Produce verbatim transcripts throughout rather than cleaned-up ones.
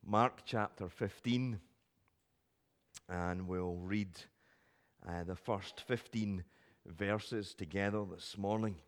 Mark chapter fifteen, and we'll read uh, the first fifteen verses together this morning.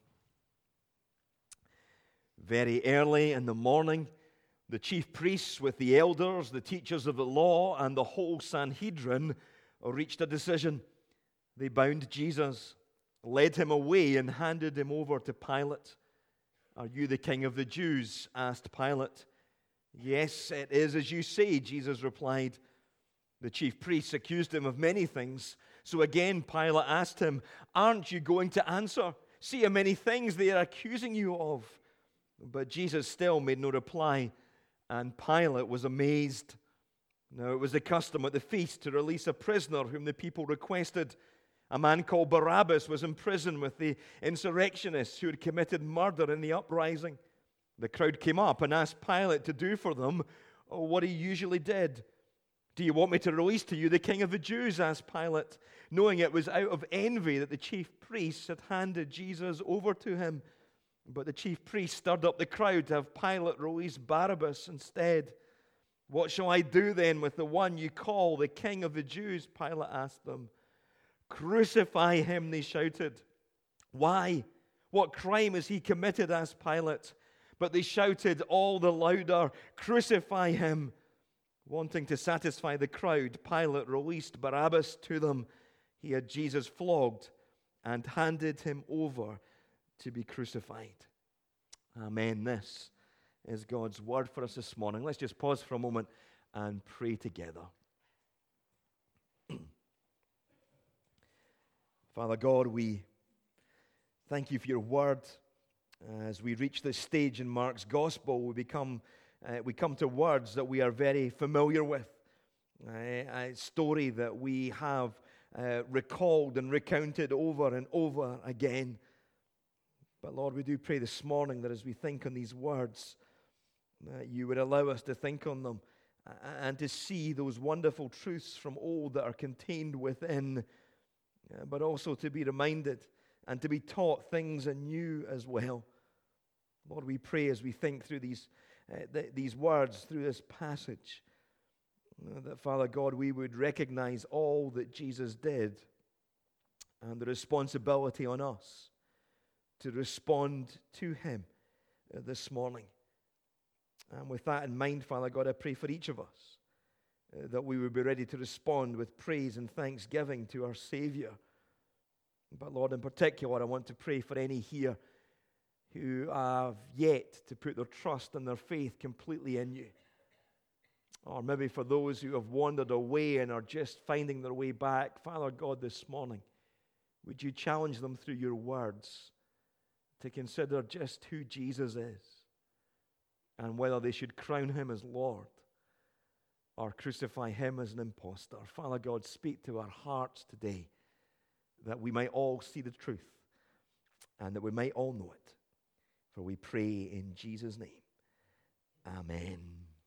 Very early in the morning, the chief priests with the elders, the teachers of the law, and the whole Sanhedrin reached a decision. They bound Jesus, led him away, and handed him over to Pilate. "Are you the king of the Jews?" asked Pilate. "Yes, it is as you say," Jesus replied. The chief priests accused him of many things. So again Pilate asked him, "Aren't you going to answer? See how many things they are accusing you of." But Jesus still made no reply, and Pilate was amazed. Now it was the custom at the feast to release a prisoner whom the people requested. A man called Barabbas was in prison with the insurrectionists who had committed murder in the uprising. The crowd came up and asked Pilate to do for them what he usually did. "Do you want me to release to you the king of the Jews?" asked Pilate, knowing it was out of envy that the chief priests had handed Jesus over to him. But the chief priests stirred up the crowd to have Pilate release Barabbas instead. "What shall I do then with the one you call the king of the Jews?" Pilate asked them. "Crucify him," they shouted. "Why? What crime has he committed?" asked Pilate. But they shouted all the louder, "Crucify him." Wanting to satisfy the crowd, Pilate released Barabbas to them. He had Jesus flogged and handed him over to be crucified. Amen. This is God's word for us this morning. Let's just pause for a moment and pray together. Father God, we thank you for your word. As we reach this stage in Mark's gospel, we become uh, we come to words that we are very familiar with, uh, a story that we have uh, recalled and recounted over and over again. But Lord, we do pray this morning that as we think on these words, that you would allow us to think on them and to see those wonderful truths from old that are contained within, but also to be reminded and to be taught things anew as well. Lord, we pray as we think through these uh, th- these words, through this passage, uh, that, Father God, we would recognize all that Jesus did and the responsibility on us to respond to him uh, this morning. And with that in mind, Father God, I pray for each of us uh, that we would be ready to respond with praise and thanksgiving to our Savior. But Lord, in particular, I want to pray for any here who have yet to put their trust and their faith completely in you. Or maybe for those who have wandered away and are just finding their way back. Father God, this morning, would you challenge them through your words to consider just who Jesus is and whether they should crown him as Lord or crucify him as an impostor. Father God, speak to our hearts today that we might all see the truth and that we might all know it. For we pray in Jesus' name. Amen.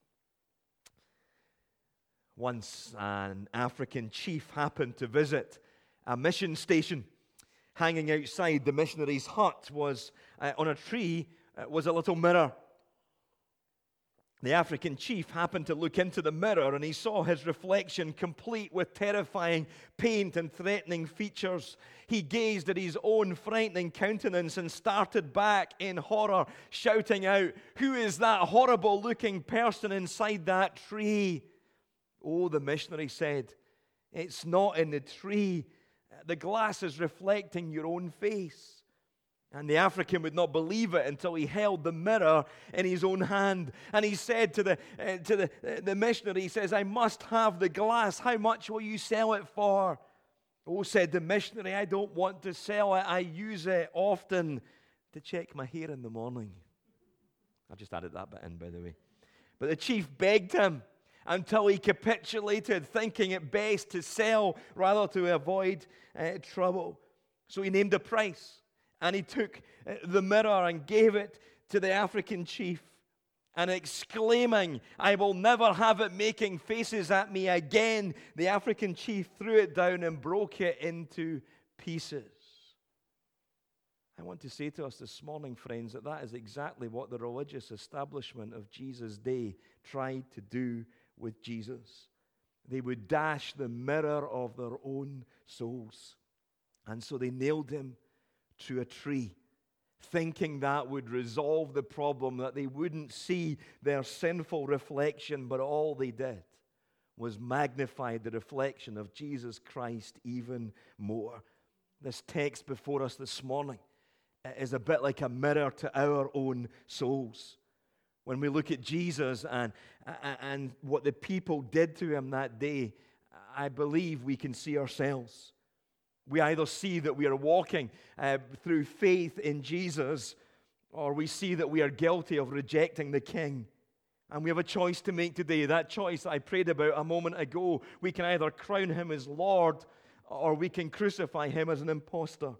Once an African chief happened to visit a mission station. Hanging outside the missionary's hut was, uh, on a tree, uh, was a little mirror. The African chief happened to look into the mirror and he saw his reflection complete with terrifying paint and threatening features. He gazed at his own frightening countenance and started back in horror, shouting out, "Who is that horrible-looking person inside that tree?" "Oh," the missionary said, "it's not in the tree. The glass is reflecting your own face." And the African would not believe it until he held the mirror in his own hand. And he said to the uh, to the, uh, the missionary, he says, "I must have the glass. How much will you sell it for?" "Oh," said the missionary, "I don't want to sell it. I use it often to check my hair in the morning." I've just added that bit in, by the way. But the chief begged him until he capitulated, thinking it best to sell rather to avoid uh, trouble. So he named a price. And he took the mirror and gave it to the African chief. And exclaiming, "I will never have it making faces at me again," the African chief threw it down and broke it into pieces. I want to say to us this morning, friends, that that is exactly what the religious establishment of Jesus' day tried to do with Jesus. They would dash the mirror of their own souls. And so they nailed him to a tree, thinking that would resolve the problem, that they wouldn't see their sinful reflection, but all they did was magnify the reflection of Jesus Christ even more. This text before us this morning is a bit like a mirror to our own souls. When we look at Jesus and, and what the people did to him that day, I believe we can see ourselves. We either see that we are walking uh, through faith in Jesus, or we see that we are guilty of rejecting the King. And we have a choice to make today. That choice I prayed about a moment ago. We can either crown him as Lord, or we can crucify him as an impostor.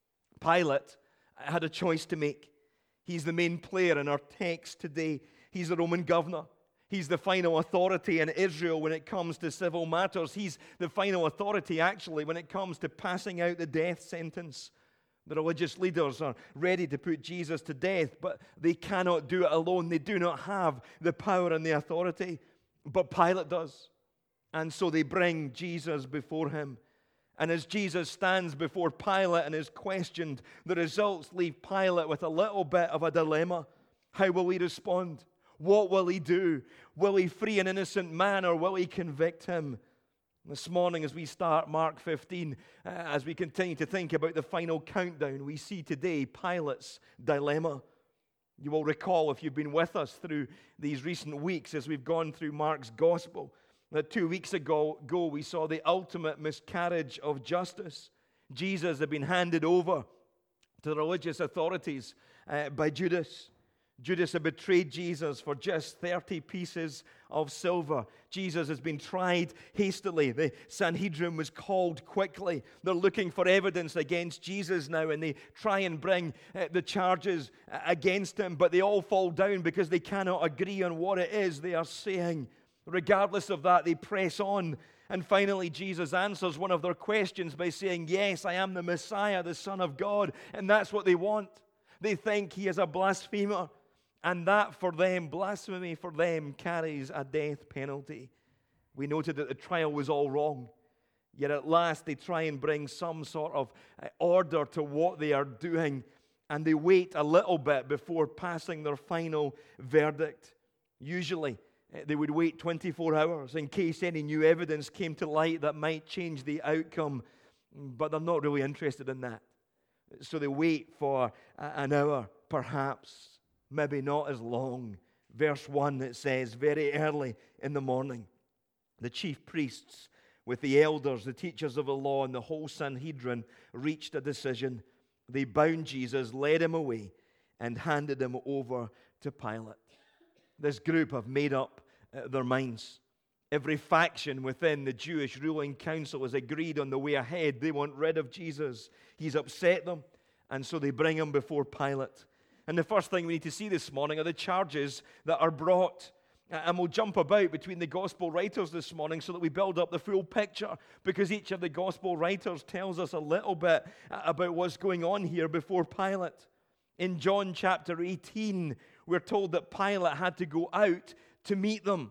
Pilate had a choice to make. He's the main player in our text today. He's the Roman governor. He's the final authority in Israel when it comes to civil matters. He's the final authority, actually, when it comes to passing out the death sentence. The religious leaders are ready to put Jesus to death, but they cannot do it alone. They do not have the power and the authority, but Pilate does. And so they bring Jesus before him. And as Jesus stands before Pilate and is questioned, the results leave Pilate with a little bit of a dilemma. How will he respond? What will he do? Will he free an innocent man, or will he convict him? This morning, as we start Mark fifteen, uh, as we continue to think about the final countdown, we see today Pilate's dilemma. You will recall, if you've been with us through these recent weeks as we've gone through Mark's gospel, that two weeks ago, ago we saw the ultimate miscarriage of justice. Jesus had been handed over to the religious authorities uh, by Judas. Judas had betrayed Jesus for just thirty pieces of silver. Jesus has been tried hastily. The Sanhedrin was called quickly. They're looking for evidence against Jesus now, and they try and bring uh, the charges against him, but they all fall down because they cannot agree on what it is they are saying. Regardless of that, they press on. And finally, Jesus answers one of their questions by saying, yes, I am the Messiah, the Son of God. And that's what they want. They think he is a blasphemer. And that for them, blasphemy for them, carries a death penalty. We noted that the trial was all wrong. Yet at last they try and bring some sort of order to what they are doing. And they wait a little bit before passing their final verdict. Usually, they would wait twenty-four hours in case any new evidence came to light that might change the outcome. But they're not really interested in that. So they wait for an hour, perhaps. Maybe not as long. Verse one, it says, very early in the morning, the chief priests with the elders, the teachers of the law, and the whole Sanhedrin reached a decision. They bound Jesus, led him away, and handed him over to Pilate. This group have made up uh, their minds. Every faction within the Jewish ruling council has agreed on the way ahead. They want rid of Jesus. He's upset them, and so they bring him before Pilate. And the first thing we need to see this morning are the charges that are brought. And we'll jump about between the gospel writers this morning so that we build up the full picture, because each of the gospel writers tells us a little bit about what's going on here before Pilate. In John chapter eighteen, we're told that Pilate had to go out to meet them.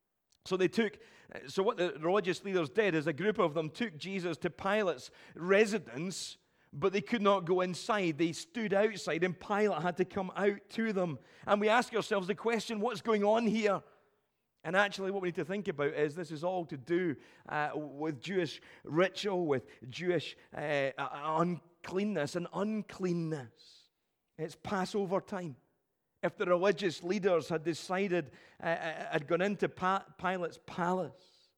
So they took, so what the religious leaders did is a group of them took Jesus to Pilate's residence, but they could not go inside. They stood outside, and Pilate had to come out to them. And we ask ourselves the question, what's going on here? And actually what we need to think about is this is all to do uh, with Jewish ritual, with Jewish uh, uncleanness and uncleanness. It's Passover time. If the religious leaders had decided, uh, had gone into pa- Pilate's palace,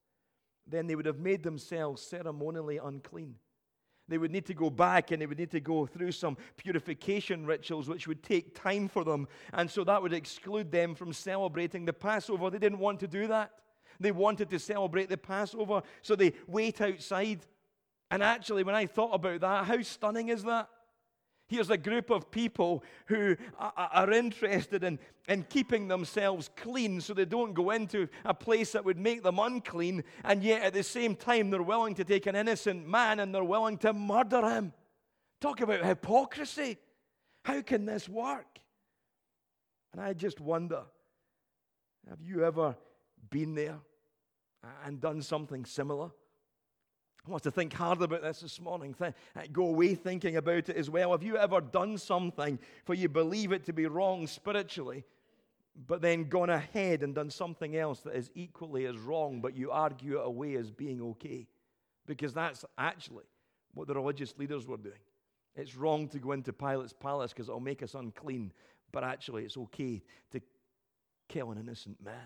then they would have made themselves ceremonially unclean. They would need to go back, and they would need to go through some purification rituals, which would take time for them. And so that would exclude them from celebrating the Passover. They didn't want to do that. They wanted to celebrate the Passover, so they wait outside. And actually, when I thought about that, how stunning is that? Here's a group of people who are interested in, in keeping themselves clean so they don't go into a place that would make them unclean, and yet at the same time they're willing to take an innocent man and they're willing to murder him. Talk about hypocrisy. How can this work? And I just wonder, have you ever been there? and done something similar? I want to think hard about this this morning. Th- go away thinking about it as well. Have you ever done something for you believe it to be wrong spiritually, but then gone ahead and done something else that is equally as wrong, but you argue it away as being okay? Because that's actually what the religious leaders were doing. It's wrong to go into Pilate's palace because it'll make us unclean, but actually it's okay to kill an innocent man.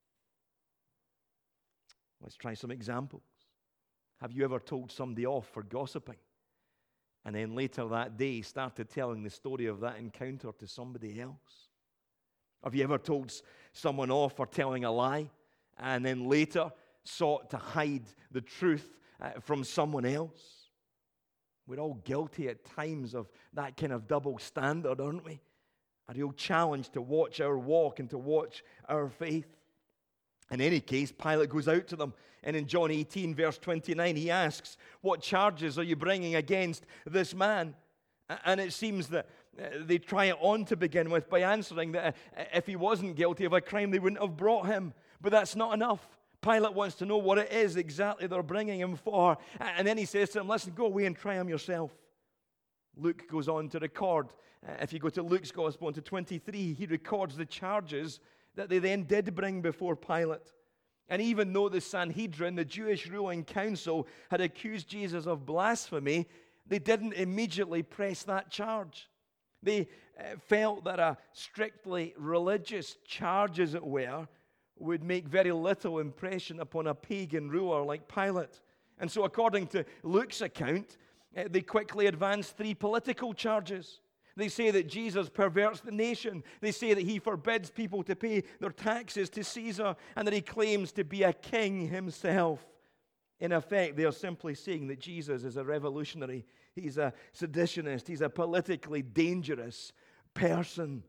Let's try some examples. Have you ever told somebody off for gossiping, and then later that day started telling the story of that encounter to somebody else? Have you ever told someone off for telling a lie, and then later sought to hide the truth uh, from someone else? We're all guilty at times of that kind of double standard, aren't we? A real challenge to watch our walk and to watch our faith. In any case, Pilate goes out to them, and in John eighteen, verse twenty-nine, he asks, "What charges are you bringing against this man?" And it seems that they try it on to begin with by answering that if he wasn't guilty of a crime, they wouldn't have brought him. But that's not enough. Pilate wants to know what it is exactly they're bringing him for. And then he says to them, "Listen, go away and try him yourself." Luke goes on to record, if you go to Luke's Gospel into twenty-three, he records the charges that they then did bring before Pilate. And even though the Sanhedrin, the Jewish ruling council, had accused Jesus of blasphemy, they didn't immediately press that charge. They uh, felt that a strictly religious charge, as it were, would make very little impression upon a pagan ruler like Pilate. And so according to Luke's account, uh, they quickly advanced three political charges. They say that Jesus perverts the nation. They say that he forbids people to pay their taxes to Caesar, and that he claims to be a king himself. In effect, they are simply saying that Jesus is a revolutionary. He's a seditionist. He's a politically dangerous person.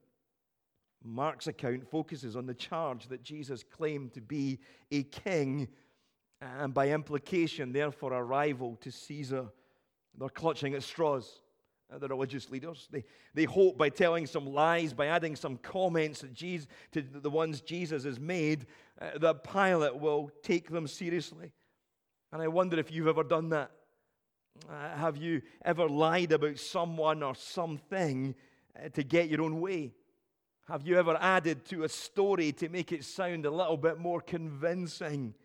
Mark's account focuses on the charge that Jesus claimed to be a king, and by implication, therefore, a rival to Caesar. They're clutching at straws. The religious leaders. They, they hope by telling some lies, by adding some comments that Jesus, to the ones Jesus has made, uh, that Pilate will take them seriously. And I wonder if you've ever done that. Uh, have you ever lied about someone or something uh, to get your own way? Have you ever added to a story to make it sound a little bit more convincing?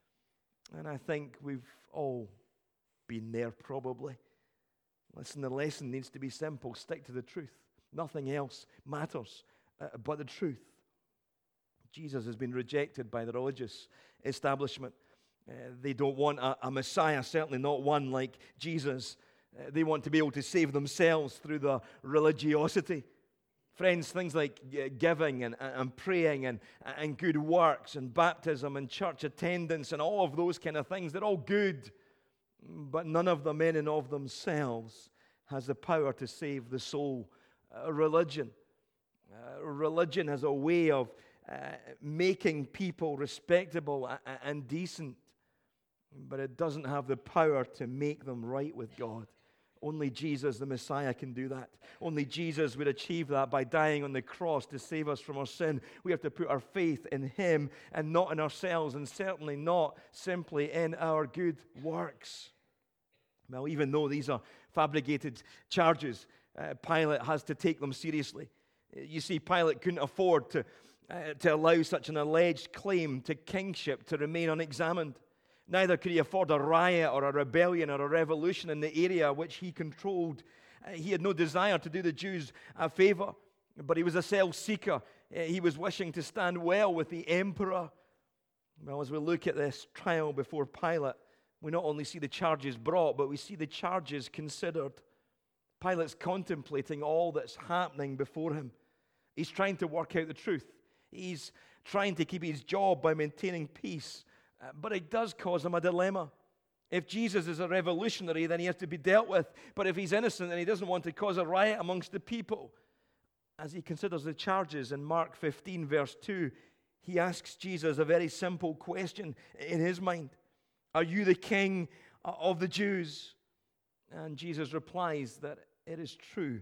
And I think we've all been there probably. Listen, the lesson needs to be simple. Stick to the truth. Nothing else matters uh, but the truth. Jesus has been rejected by the religious establishment. Uh, they don't want a, a Messiah, certainly not one like Jesus. Uh, they want to be able to save themselves through the religiosity. Friends, things like uh, giving and, and praying and, and good works and baptism and church attendance and all of those kind of things, they're all good. But none of them in and of themselves has the power to save the soul. Uh, religion. Uh, religion has a way of uh, making people respectable and, and decent, but it doesn't have the power to make them right with God. Only Jesus, the Messiah, can do that. Only Jesus would achieve that by dying on the cross to save us from our sin. We have to put our faith in him and not in ourselves, and certainly not simply in our good works. Well, even though these are fabricated charges, uh, Pilate has to take them seriously. You see, Pilate couldn't afford to, uh, to allow such an alleged claim to kingship to remain unexamined. Neither could he afford a riot or a rebellion or a revolution in the area which he controlled. Uh, he had no desire to do the Jews a favor, but he was a self-seeker. Uh, he was wishing to stand well with the emperor. Well, as we look at this trial before Pilate, we not only see the charges brought, but we see the charges considered. Pilate's contemplating all that's happening before him. He's trying to work out the truth. He's trying to keep his job by maintaining peace. Uh, but it does cause him a dilemma. If Jesus is a revolutionary, then he has to be dealt with. But if he's innocent and he doesn't want to cause a riot amongst the people, as he considers the charges in Mark fifteen, verse two, he asks Jesus a very simple question in his mind. Are you the king of the Jews? And Jesus replies that it is true.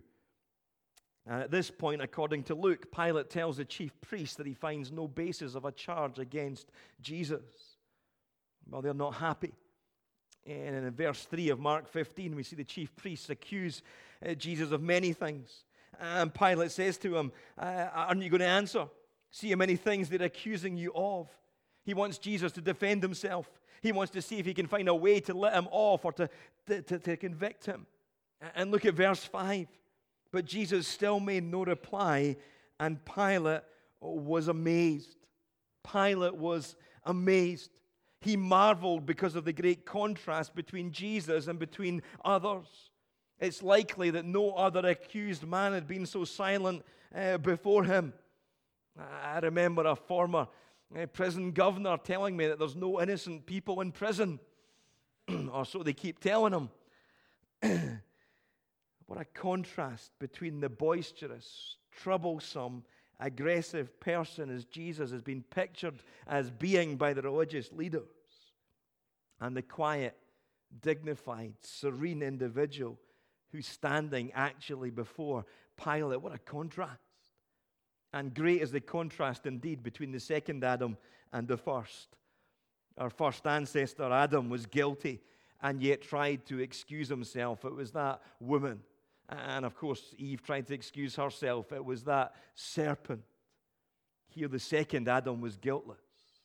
And at this point, according to Luke, Pilate tells the chief priest that he finds no basis of a charge against Jesus. Well, they're not happy. And in verse three of Mark fifteen, we see the chief priests accuse uh, Jesus of many things. And Pilate says to him, uh, aren't you going to answer? See how many things they're accusing you of. He wants Jesus to defend himself. He wants to see if he can find a way to let him off or to, to, to, to convict him. And look at verse five. But Jesus still made no reply, and Pilate was amazed. Pilate was amazed. He marveled because of the great contrast between Jesus and between others. It's likely that no other accused man had been so silent uh, before him. I remember a former uh, prison governor telling me that there's no innocent people in prison, or so they keep telling him. What a contrast between the boisterous, troublesome, aggressive person as Jesus has been pictured as being by the religious leaders, and the quiet, dignified, serene individual who's standing actually before Pilate. What a contrast. And great is the contrast indeed between the second Adam and the first. Our first ancestor, Adam, was guilty and yet tried to excuse himself. It was that woman. And of course, Eve tried to excuse herself. It was that serpent. Here, the second Adam was guiltless.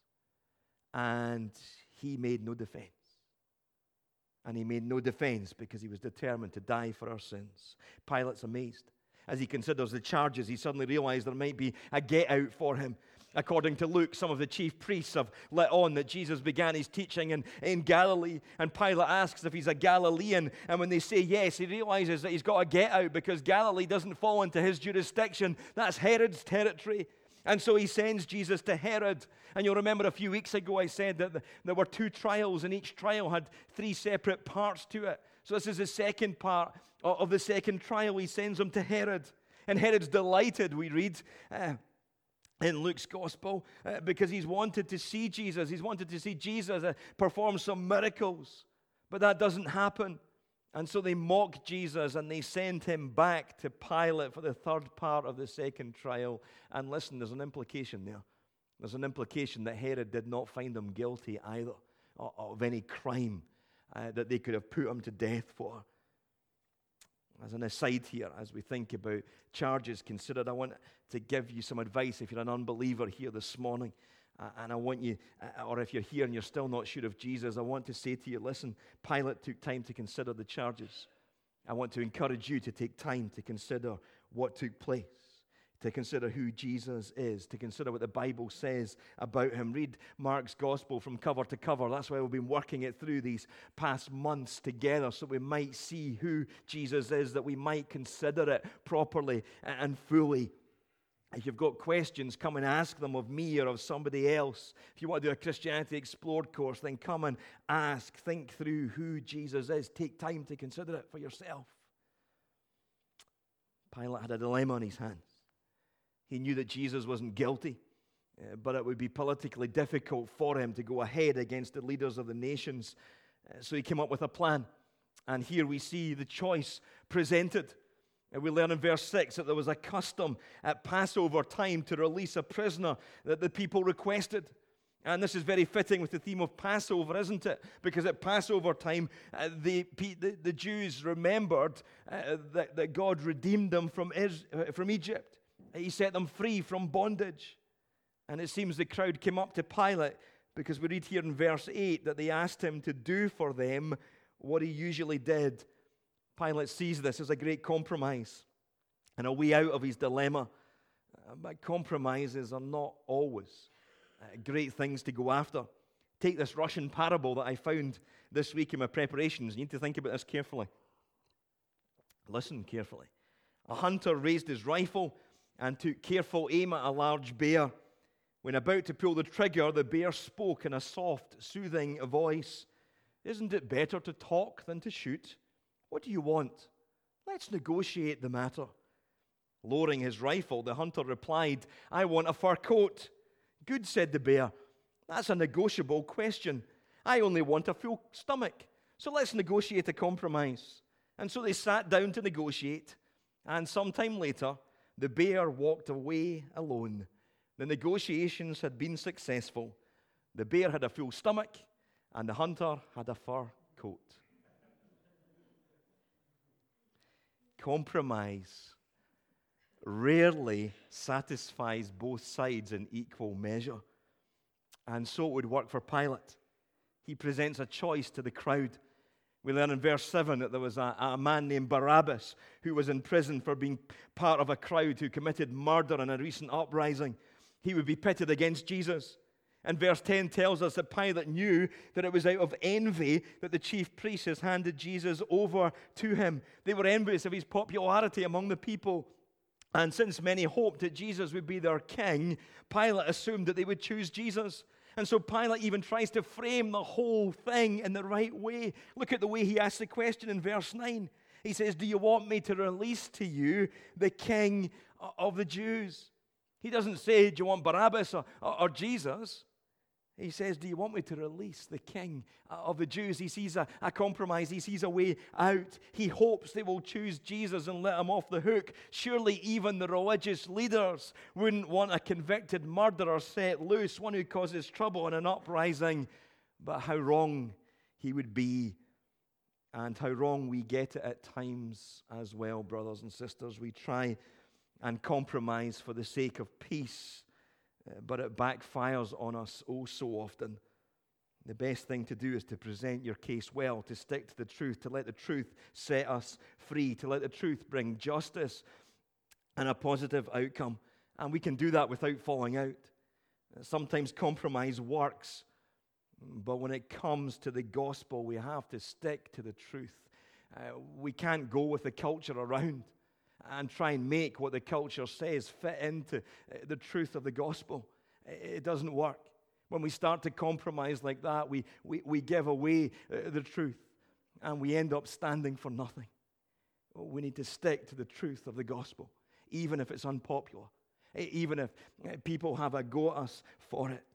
And he made no defense. And he made no defense because he was determined to die for our sins. Pilate's amazed. As he considers the charges, he suddenly realized there might be a get out for him. According to Luke, some of the chief priests have let on that Jesus began his teaching in, in Galilee. And Pilate asks if he's a Galilean. And when they say yes, he realizes that he's got a get out because Galilee doesn't fall into his jurisdiction. That's Herod's territory. And so he sends Jesus to Herod. And you'll remember a few weeks ago I said that there were two trials, and each trial had three separate parts to it. So this is the second part of the second trial. He sends him to Herod. And Herod's delighted, we read, uh, in Luke's gospel, uh, because he's wanted to see Jesus. He's wanted to see Jesus uh, perform some miracles. But that doesn't happen. And so they mock Jesus and they send him back to Pilate for the third part of the second trial. And listen, there's an implication there. There's an implication that Herod did not find him guilty either of any crime uh, that they could have put him to death for. As an aside here, as we think about charges considered, I want to give you some advice if you're an unbeliever here this morning. Uh, and I want you, uh, or if you're here and you're still not sure of Jesus, I want to say to you, listen, Pilate took time to consider the charges. I want to encourage you to take time to consider what took place, to consider who Jesus is, to consider what the Bible says about him. Read Mark's gospel from cover to cover. That's why we've been working it through these past months together, so we might see who Jesus is, that we might consider it properly and fully. If you've got questions, come and ask them of me or of somebody else. If you want to do a Christianity Explored course, then come and ask, think through who Jesus is. Take time to consider it for yourself. Pilate had a dilemma on his hands. He knew that Jesus wasn't guilty, uh, but it would be politically difficult for him to go ahead against the leaders of the nations. Uh, so he came up with a plan. And here we see the choice presented. And we learn in verse six that there was a custom at Passover time to release a prisoner that the people requested. And this is very fitting with the theme of Passover, isn't it? Because at Passover time, uh, the, the, the Jews remembered uh, that, that God redeemed them from, Is, uh, from Egypt. He set them free from bondage. And it seems the crowd came up to Pilate because we read here in verse eight that they asked him to do for them what he usually did. Pilate sees this as a great compromise and a way out of his dilemma. Uh, but compromises are not always uh, great things to go after. Take this Russian parable that I found this week in my preparations. You need to think about this carefully. Listen carefully. A hunter raised his rifle and took careful aim at a large bear. When about to pull the trigger, the bear spoke in a soft, soothing voice. "Isn't it better to talk than to shoot? What do you want? Let's negotiate the matter." Lowering his rifle, the hunter replied, "I want a fur coat." "Good," said the bear. "That's a negotiable question. I only want a full stomach. So let's negotiate a compromise." And so they sat down to negotiate. And sometime later, the bear walked away alone. The negotiations had been successful. The bear had a full stomach, and the hunter had a fur coat. Compromise rarely satisfies both sides in equal measure. And so it would work for Pilate. He presents a choice to the crowd. We learn in verse seven that there was a, a man named Barabbas who was in prison for being part of a crowd who committed murder in a recent uprising. He would be pitted against Jesus. And verse ten tells us that Pilate knew that it was out of envy that the chief priests had handed Jesus over to him. They were envious of his popularity among the people. And since many hoped that Jesus would be their king, Pilate assumed that they would choose Jesus. And so Pilate even tries to frame the whole thing in the right way. Look at the way he asks the question in verse nine. He says, do you want me to release to you the king of the Jews? He doesn't say, do you want Barabbas or, or, or Jesus? He says, do you want me to release the king of the Jews? He sees a, a compromise. He sees a way out. He hopes they will choose Jesus and let him off the hook. Surely even the religious leaders wouldn't want a convicted murderer set loose, one who causes trouble in an uprising. But how wrong he would be, and how wrong we get it at times as well, brothers and sisters. We try and compromise for the sake of peace, but it backfires on us oh so often. The best thing to do is to present your case well, to stick to the truth, to let the truth set us free, to let the truth bring justice and a positive outcome. And we can do that without falling out. Sometimes compromise works, but when it comes to the gospel, we have to stick to the truth. Uh, we can't go with the culture around and try and make what the culture says fit into the truth of the gospel. It doesn't work. When we start to compromise like that, we, we, we give away the truth, and we end up standing for nothing. We need to stick to the truth of the gospel, even if it's unpopular, even if people have a go at us for it.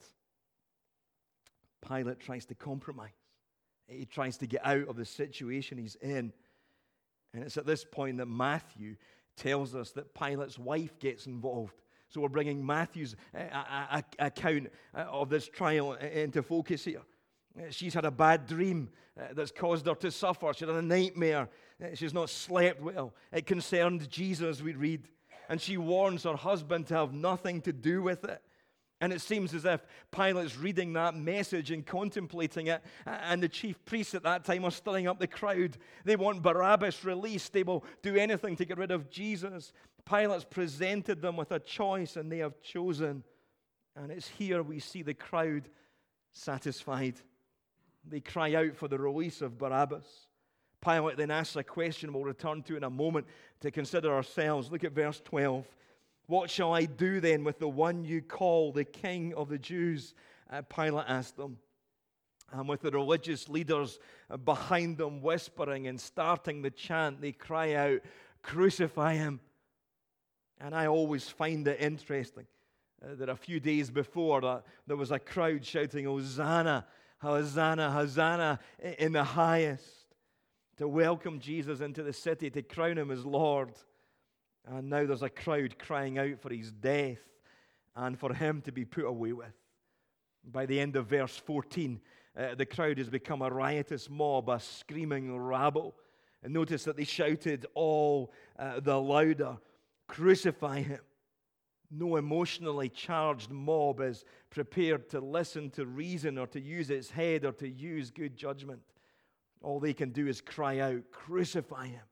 Pilate tries to compromise. He tries to get out of the situation he's in. And it's at this point that Matthew tells us that Pilate's wife gets involved. So we're bringing Matthew's uh, account of this trial into focus here. She's had a bad dream that's caused her to suffer. She had a nightmare. She's not slept well. It concerned Jesus, we read. And she warns her husband to have nothing to do with it. And it seems as if Pilate's reading that message and contemplating it, and the chief priests at that time are stirring up the crowd. They want Barabbas released. They will do anything to get rid of Jesus. Pilate's presented them with a choice, and they have chosen. And it's here we see the crowd satisfied. They cry out for the release of Barabbas. Pilate then asks a question we'll return to in a moment to consider ourselves. Look at verse twelve. What shall I do then with the one you call the King of the Jews? Uh, Pilate asked them. And with the religious leaders behind them whispering and starting the chant, they cry out, crucify him. And I always find it interesting uh, that a few days before that there was a crowd shouting, Hosanna, Hosanna, Hosanna in the highest, to welcome Jesus into the city, to crown him as Lord. And now there's a crowd crying out for his death and for him to be put away with. By the end of verse fourteen, uh, the crowd has become a riotous mob, a screaming rabble. And notice that they shouted all uh, the louder, crucify him. No emotionally charged mob is prepared to listen to reason or to use its head or to use good judgment. All they can do is cry out, crucify him.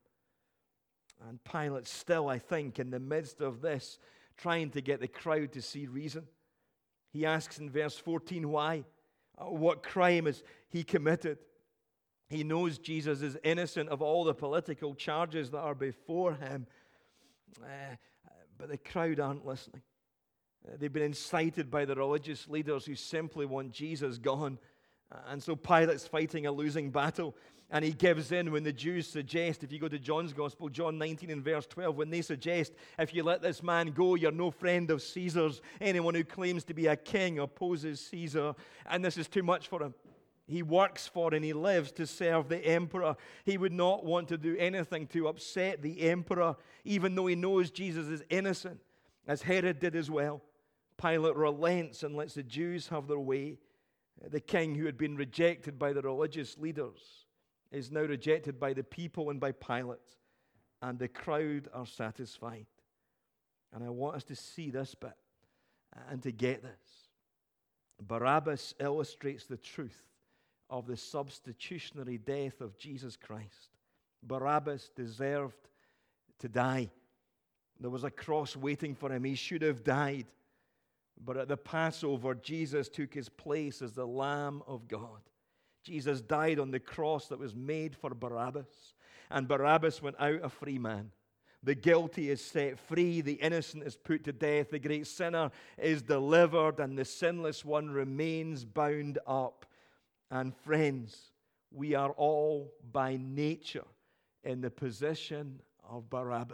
And Pilate still, I think, in the midst of this, trying to get the crowd to see reason. He asks in verse fourteen, why? What crime has he committed? He knows Jesus is innocent of all the political charges that are before him. Uh, but the crowd aren't listening. Uh, they've been incited by the religious leaders who simply want Jesus gone. Uh, and so Pilate's fighting a losing battle. And he gives in when the Jews suggest, if you go to John's Gospel, John nineteen and verse twelve, when they suggest, if you let this man go, you're no friend of Caesar's. Anyone who claims to be a king opposes Caesar. And this is too much for him. He works for and he lives to serve the emperor. He would not want to do anything to upset the emperor, even though he knows Jesus is innocent, as Herod did as well. Pilate relents and lets the Jews have their way. The king who had been rejected by the religious leaders is now rejected by the people and by Pilate, and the crowd are satisfied. And I want us to see this bit and to get this. Barabbas illustrates the truth of the substitutionary death of Jesus Christ. Barabbas deserved to die. There was a cross waiting for him. He should have died. But at the Passover, Jesus took his place as the Lamb of God. Jesus died on the cross that was made for Barabbas. And Barabbas went out a free man. The guilty is set free. The innocent is put to death. The great sinner is delivered. And the sinless one remains bound up. And friends, we are all by nature in the position of Barabbas.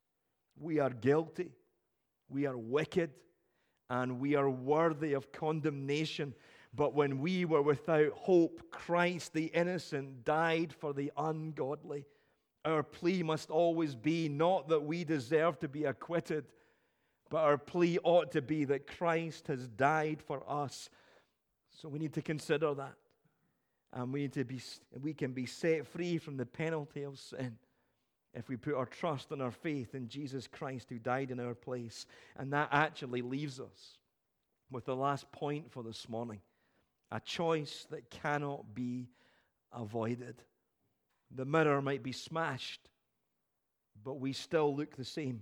We are guilty. We are wicked. And we are worthy of condemnation. But when we were without hope, Christ the innocent died for the ungodly. Our plea must always be not that we deserve to be acquitted, but our plea ought to be that Christ has died for us. So we need to consider that. And we need to be, we can be set free from the penalty of sin if we put our trust and our faith in Jesus Christ who died in our place. And that actually leaves us with the last point for this morning. A choice that cannot be avoided. The mirror might be smashed, but we still look the same.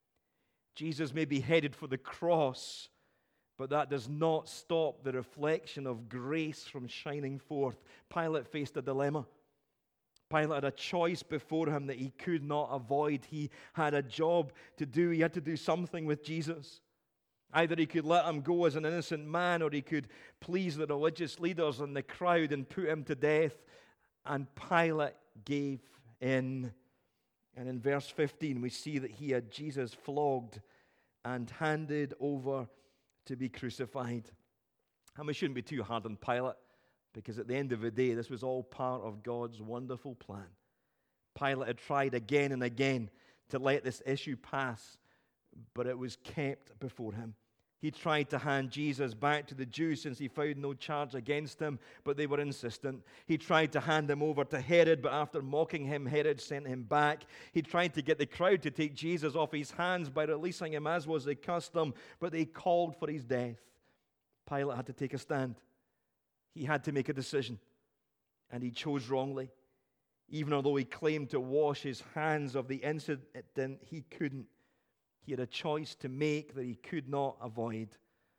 Jesus may be headed for the cross, but that does not stop the reflection of grace from shining forth. Pilate faced a dilemma. Pilate had a choice before him that he could not avoid. He had a job to do. He had to do something with Jesus. Either he could let him go as an innocent man, or he could please the religious leaders and the crowd and put him to death. And Pilate gave in. And in verse fifteen, we see that he had Jesus flogged and handed over to be crucified. And we shouldn't be too hard on Pilate, because at the end of the day, this was all part of God's wonderful plan. Pilate had tried again and again to let this issue pass, but it was kept before him. He tried to hand Jesus back to the Jews since he found no charge against him, but they were insistent. He tried to hand him over to Herod, but after mocking him, Herod sent him back. He tried to get the crowd to take Jesus off his hands by releasing him, as was the custom, but they called for his death. Pilate had to take a stand. He had to make a decision, and he chose wrongly. Even although he claimed to wash his hands of the incident, he couldn't. He had a choice to make that he could not avoid.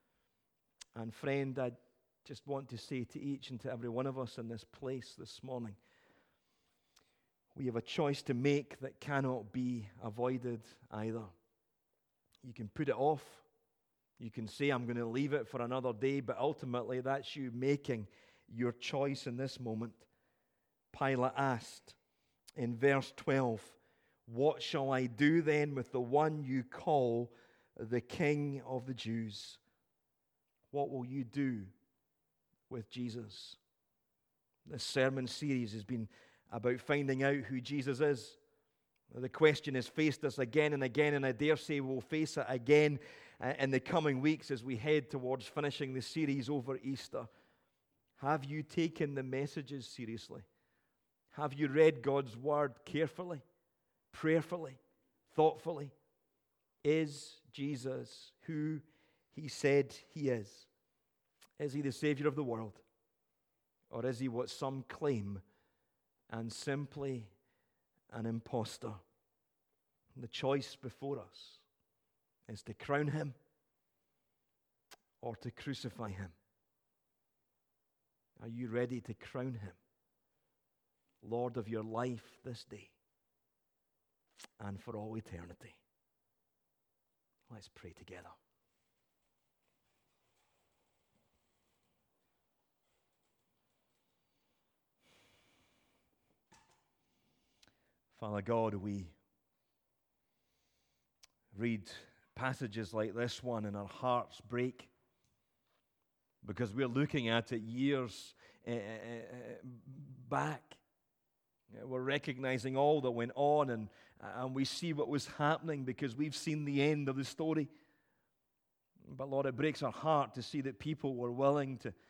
And friend, I just want to say to each and to every one of us in this place this morning, we have a choice to make that cannot be avoided either. You can put it off. You can say, I'm going to leave it for another day, but ultimately that's you making your choice in this moment. Pilate asked in verse twelve, what shall I do then with the one you call the King of the Jews? What will you do with Jesus? This sermon series has been about finding out who Jesus is. The question has faced us again and again, and I dare say we'll face it again in the coming weeks as we head towards finishing the series over Easter. Have you taken the messages seriously? Have you read God's Word carefully, prayerfully, thoughtfully? Is Jesus who he said he is? Is he the Savior of the world? Or is he what some claim and simply an impostor? The choice before us is to crown him or to crucify him. Are you ready to crown him Lord of your life this day and for all eternity? Let's pray together. Father God, we read passages like this one and our hearts break because we're looking at it years uh, back. We're recognizing all that went on, and, and we see what was happening because we've seen the end of the story. But Lord, it breaks our heart to see that people were willing to,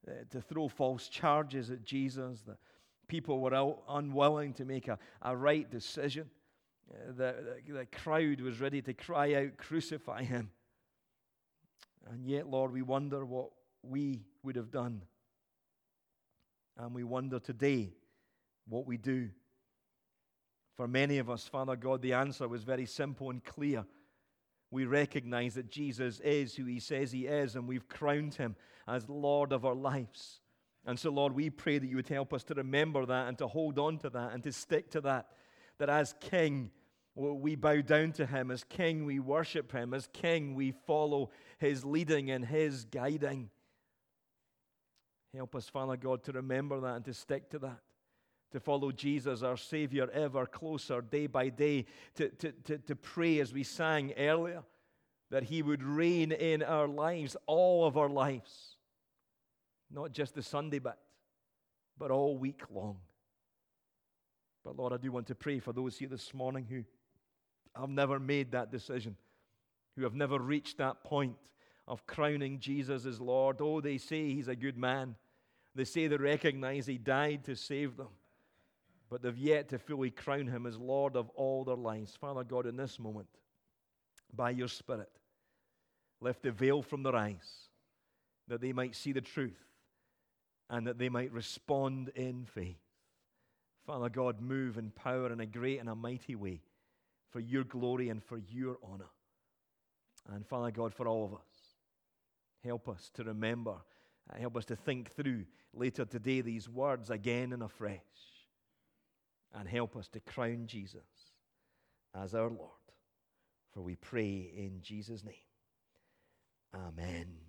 uh, to throw false charges at Jesus. The people were out, unwilling to make a, a right decision. Uh, the, the, the crowd was ready to cry out, "Crucify him." And yet, Lord, we wonder what we would have done. And we wonder today what we do. For many of us, Father God, the answer was very simple and clear. We recognize that Jesus is who he says he is, and we've crowned him as Lord of our lives. And so, Lord, we pray that you would help us to remember that and to hold on to that and to stick to that. That as King, we bow down to him. As King, we worship him. As King, we follow his leading and his guiding. Help us, Father God, to remember that and to stick to that. To follow Jesus, our Savior, ever closer, day by day. To, to, to, to pray, as we sang earlier, that he would reign in our lives, all of our lives. Not just the Sunday bit, but all week long. But Lord, I do want to pray for those here this morning who have never made that decision, who have never reached that point of crowning Jesus as Lord. Oh, they say he's a good man. They say they recognize he died to save them. But they've yet to fully crown him as Lord of all their lives. Father God, in this moment, by your Spirit, lift the veil from their eyes, that they might see the truth and that they might respond in faith. Father God, move in power in a great and a mighty way for your glory and for your honor. And Father God, for all of us, help us to remember, uh, help us to think through later today these words again and afresh. And help us to crown Jesus as our Lord. For we pray in Jesus' name. Amen.